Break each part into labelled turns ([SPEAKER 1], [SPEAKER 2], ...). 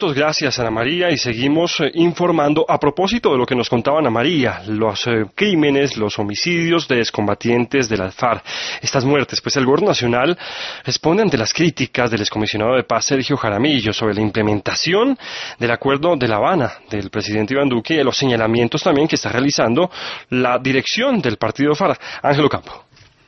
[SPEAKER 1] minutos, gracias Ana María, y seguimos informando a propósito de lo que nos contaba Ana María, los crímenes, los homicidios de excombatientes de las FARC, estas muertes. Pues el Gobierno Nacional responde ante las críticas del excomisionado de paz Sergio Jaramillo sobre la implementación del Acuerdo de La Habana del presidente Iván Duque y de los señalamientos también que está realizando la dirección del partido FARC. Ángelo Campo.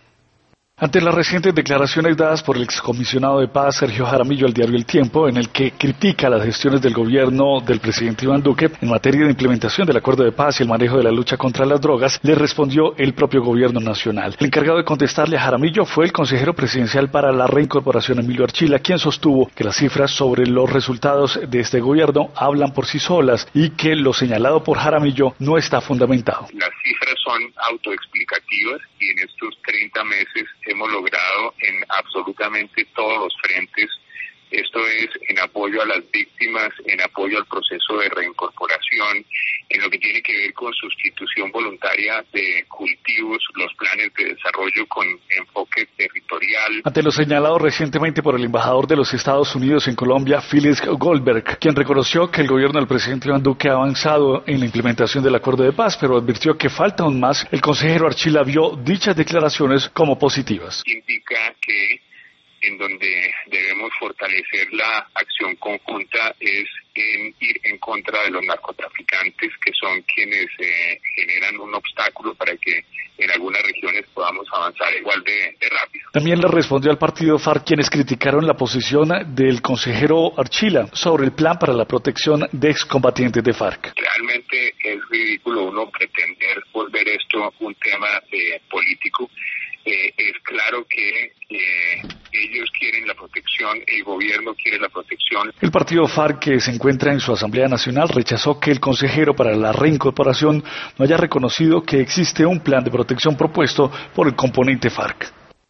[SPEAKER 2] Ante las recientes declaraciones dadas por el excomisionado de paz Sergio Jaramillo al diario El Tiempo, en el que critica las gestiones del gobierno del presidente Iván Duque en materia de implementación del acuerdo de paz y el manejo de la lucha contra las drogas, le respondió el propio gobierno nacional. El encargado de contestarle a Jaramillo fue el consejero presidencial para la reincorporación, Emilio Archila, quien sostuvo que las cifras sobre los resultados de este gobierno hablan por sí solas y que lo señalado por Jaramillo no está fundamentado.
[SPEAKER 3] Las cifras son autoexplicativas y en estos 30 meses hemos logrado en absolutamente todos los frentes, esto es en apoyo a las víctimas, en apoyo al proceso de reincorporación, en lo que tiene que ver con sustitución voluntaria de cultivos, los planes de desarrollo con enfoque territorial.
[SPEAKER 2] Ante lo señalado recientemente por el embajador de los Estados Unidos en Colombia, Phyllis Goldberg, quien reconoció que el gobierno del presidente Iván Duque ha avanzado en la implementación del acuerdo de paz, pero advirtió que falta aún más, el consejero Archila vio dichas declaraciones como positivas.
[SPEAKER 3] Indica que en donde debemos fortalecer la acción conjunta es en ir en contra de los narcotraficantes, que son quienes generan un obstáculo para que en algunas regiones podamos avanzar igual de rápido.
[SPEAKER 2] También le respondió al partido FARC quienes criticaron la posición del consejero Archila sobre el plan para la protección de excombatientes de FARC.
[SPEAKER 3] Realmente es ridículo uno pretender volver esto un tema político. Es claro que ellos quieren la protección, el gobierno quiere la protección.
[SPEAKER 2] El partido FARC, que se encuentra en su Asamblea Nacional, rechazó que el consejero para la reincorporación no haya reconocido que existe un plan de protección propuesto por el componente FARC.